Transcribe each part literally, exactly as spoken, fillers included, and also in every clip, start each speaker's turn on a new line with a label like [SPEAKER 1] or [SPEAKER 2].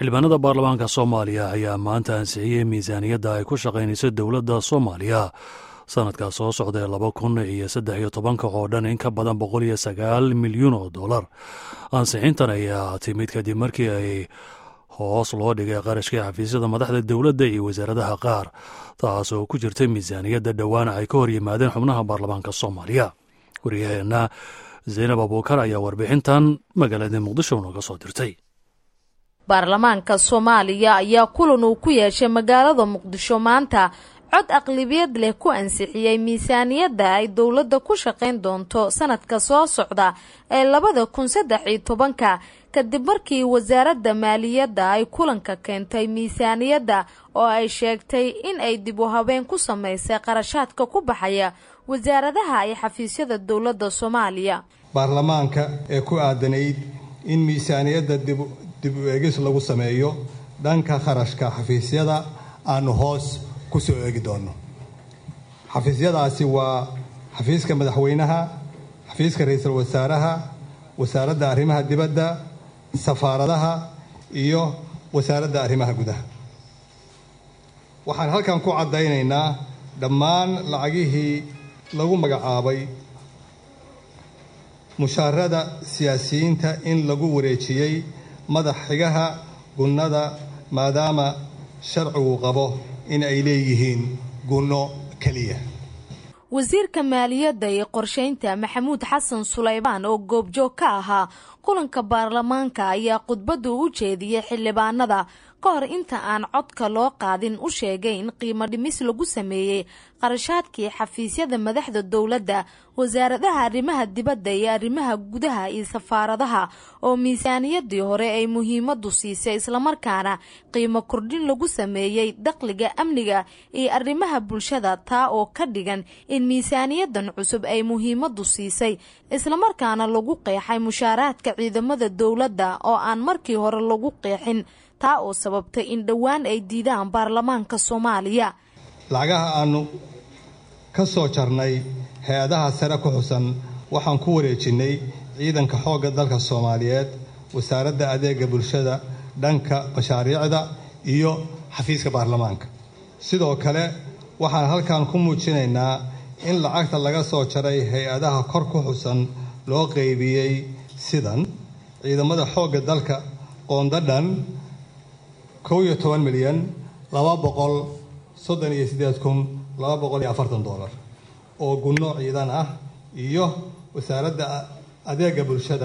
[SPEAKER 1] xildhibaanada baarlamaanka Soomaaliya ayaa maanta ansixiyay miisaaniyadda ay ku shaqaynayso dowladda Soomaaliya sanadka soo socda laba kun iyo saddex iyo toban oo dhan in ka badan boqol iyo sagaal milyan oo dollar. Ansixintan ayaa timid kadib markii ay hoos loo dhigay qarashka xafiisyada madaxda dowladda iyo wasaaradaha qaar, taas oo ku jirtay miisaaniyadda dhowaan ay ka hor yimaadeen xubnaha baarlamaanka Soomaaliya. Wariyaheena Zainab Abuukar ayaa warbixintan magaalada Muqdisho nooga soo dirtay.
[SPEAKER 2] baarlamaanka Soomaaliya ayaa kulan uu ku yeeshay magaalada Muqdisho maanta cod aqlabiyad leh ku ansixiyay miisaaniyadda ay dowladda ku shaqayn doonto sanadka soo socda ee laba kun saddex iyo toban kadib markii wasaaradda maaliyadda ay kulanka keentay miisaaniyadda oo ay sheegtay in ay dib u habeyn ku sameysay qarashaadka ku baxaya wasaaradaha ay xafiisyada dowladda Soomaaliya.
[SPEAKER 3] baarlamaanka ee ku aadanayd in miisaaniyadda dib dib u eegis lagu sameeyo dhanka kharashka xafiisyada aanu hoos ku soo eegi doono. xafiisyadaasi waa xafiiska madaxweynaha, xafiiska ra'iisul wasaaraha, wasaaradda arrimaha dibadda, safaaradaha iyo wasaaradda arrimaha gudaha. waxaan halkan ku cadaynaynaa dhammaan lacagihii lagu magacaabay mushaarada siyaasiyiinta in lagu wareejiyay madax xigaha gunnada maadaama sharcigu qabo in ay leeyihiin gunno kaliya.
[SPEAKER 2] wasiirka maaliyadda iyo qorsheynta Maxamuud Xasan Sulaymaan oo goobjoog ka ahaa kulanka baarlamaanka ayaa khudbad u jeediyay xildhibaanada ka hor inta aan codka loo qaadin u sheegay in qiimo dhimis lagu sameeyay qarashaadkii xafiisyada madaxda dowladda, wasaaradaha arrimaha dibadda iyo arrimaha gudaha iyo safaaradaha oo miisaaniyadii hore ay muhiimadu siisay isla markaana qiimo kordhin lagu sameeyay dakhliga amniga iyo arrimaha bulshada, taa oo ka dhigan in miisaaniyadan cusub ay muhiimadu siisay isla markaana lagu qeexay mushaaraadka ciidamada dowladda oo aan markii hore lagu qeexin, taa oo sababtay in dhowaan ay diidaan baarlamaanka Soomaaliya.
[SPEAKER 3] lacagaha aanu ka soo jarnay hay-adaha sare ku xusan waxaan ku wareejinay ciidanka xoogga dalka Soomaaliyeed, wasaaradda adeega bulshada, dhanka mashaariicda iyo xafiiska baarlamaanka. sidoo kale waxaan halkan ku muujinaynaa in lacagta laga soo jaray hay-adaha kor ku xusan loo qaybiyay sidan: ciidamada xoogga dalka qoonda dhan kow iyo toban milyan laba boqol soddon iyo siddeed kun laba boqol iyo afartan dollar oo gunno ciidan ah, iyo wasaaradda adeega bulshada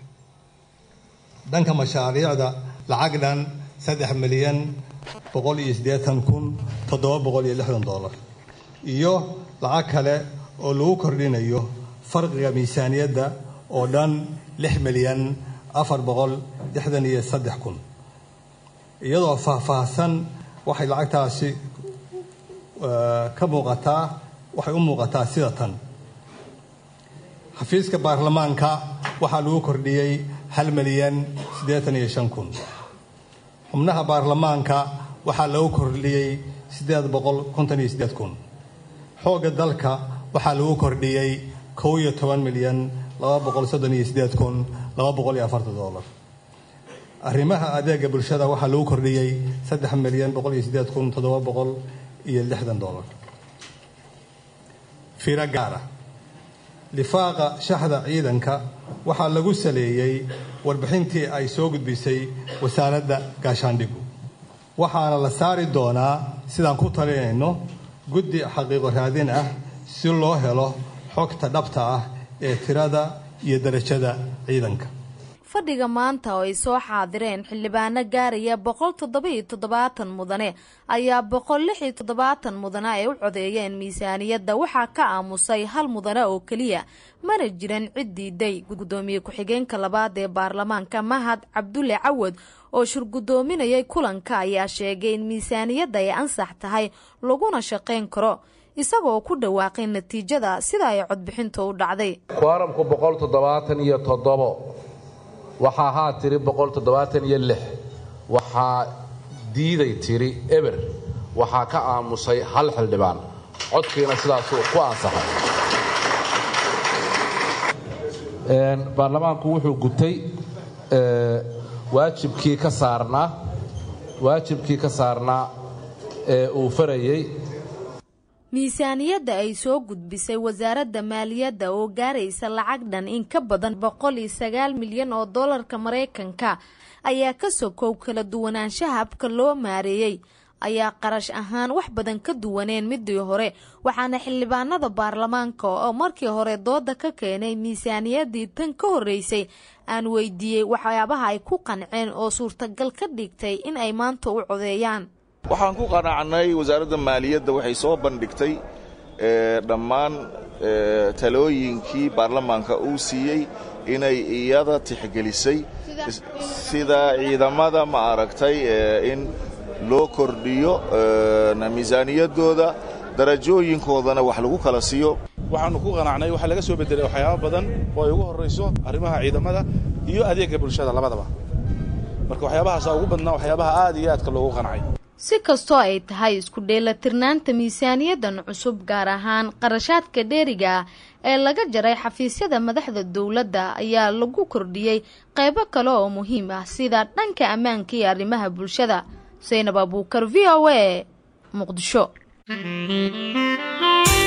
[SPEAKER 3] dhanka mashaariicda lacag dhan saddex milyan boqol iyo siddeetan kun toddoba boqol iyo lixdan dollar, iyo lacag kale oo lagu kordhinayo farqiga miisaaniyadda oo dhan lix milyan afar boqol lixdan iyo saddex kun. iyadoo faahfaahsan waxay lacagtaasi ka muuqataa waxay u muuqataa sida tan: xafiiska baarlamaanka waxaa lagu kordhiyey hal milyan siddeetan iyo shan kun. xubnaha baarlamaanka waxaa lagu kordhiyey siddeed boqol konton iyo siddeed kun. xoogga dalka waxaa lagu kordhiyey kow iyo toban milyan laba boqol soddon iyo siddeed kun laba boqol iyo afartan dollar. arrimaha adeega bulshada waxaa lagu kordhiyey saddex milyan boqol iyo siddeed kun toddoba boqol iyo lixdan dollar. fiiro gaara lifaaqa shaxda ciidanka waxaa lagu saleeyey warbixintii ay soo gudbisay wasaaradda gaashaandhigu, waxaana la saari doonaa sidaan ku talinayno guddi xaqiiqo raadin ah si loo helo xogta dhabta ah ee tirada iyo darajada ciidanka.
[SPEAKER 2] fadhiga maanta oo ay soo xaadireen xildhibaano gaaraya boqol toddoba iyo toddobaatan mudane ayaa boqol lix iyo toddobaatan mudane ay u codeeyeen miisaaniyadda, waxaa ka aamusay hal mudane oo keliya, mana jiran cid diiday. gudoomiye ku-xigeenka labaad ee baarlamaanka Mahad Cabdulle Cawad oo shirgudoominayay kulanka ayaa sheegay in miisaaniyadda ay ansax tahay laguna shaqayn karo, isagoo ku dhawaaqay natiijada sida ay codbixinta u dhacday.
[SPEAKER 4] quorum-ku boqol toddobaatan iyo toddoba waxaa haa tiri boqol toddobaatan iyo lix, waxaa diiday tiri eber, waxaa ka aamusay hal xildhibaan. codkiina sidaasuu ku ansaxay. baarlamaanku wuxuu gutay waajibkii ka saarnaa waajibkii ka saarnaa ee uu farayay.
[SPEAKER 2] miisaaniyadda ay soo gudbisay wasaaradda maaliyadda oo gaaraysa lacag dhan in ka badan boqol iyo sagaal milyan oo doolarka Mareykanka ayaa ka sokow kala duwanaanshaha habka loo maareeyay ayaa qarash ahaan wax badan ka duwaneen midii hore, waxaana xildhibaanada baarlamaanka oo markii hore dooda ka keenay miisaaniyaddii tan ka horeysay aan weydiiyey waxyaabaha ay ku qanceen oo suurtagal ka dhigtay in ay maanta u codeeyaan.
[SPEAKER 5] waxaan ku qanacnay wasaaradda maaliyadda waxay soo bandhigtay dhammaan talooyinkii baarlamaanka uu siiyey inay iyada tixgelisay sida ciidamada ma aragtay in loo kordhiyo miisaaniyaddooda darajooyinkoodana wax lagu kala siiyo.
[SPEAKER 6] waxaanu ku qanacnay waxa laga soo bedelay waxyaabo badan oo ay ugu horeyso arrimaha ciidamada iyo adeegga bulshada labadaba. marka waxyaabahaas ugu badnaa waxyaabaha aad iyo aadka loogu qancay.
[SPEAKER 2] si kastoo ay tahay isku dheelatirnaanta miisaaniyaddan cusub gaar ahaan qarashaadka dheeriga ee laga jaray xafiisyada madaxda dawladda ayaa lagu kordhiyey qaybo kale oo muhiim ah sida dhanka ammaanka iyo arrimaha bulshada. Zainab Abuukar, V O A, Muqdisho.